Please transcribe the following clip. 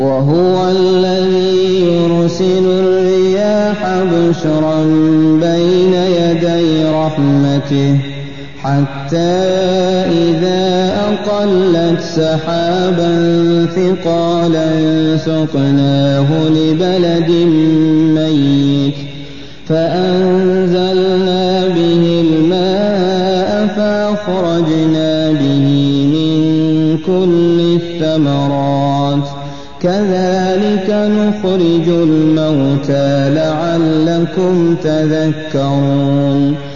وهو الذي يرسل الرياح بشرا بين يدي رحمته حتى إذا أقلت سحابا ثقالا سقناه لبلد ميت فأنزلنا به الماء فأخرجنا به من كل الثمرات كذلك نخرج الموتى لعلكم تذكرون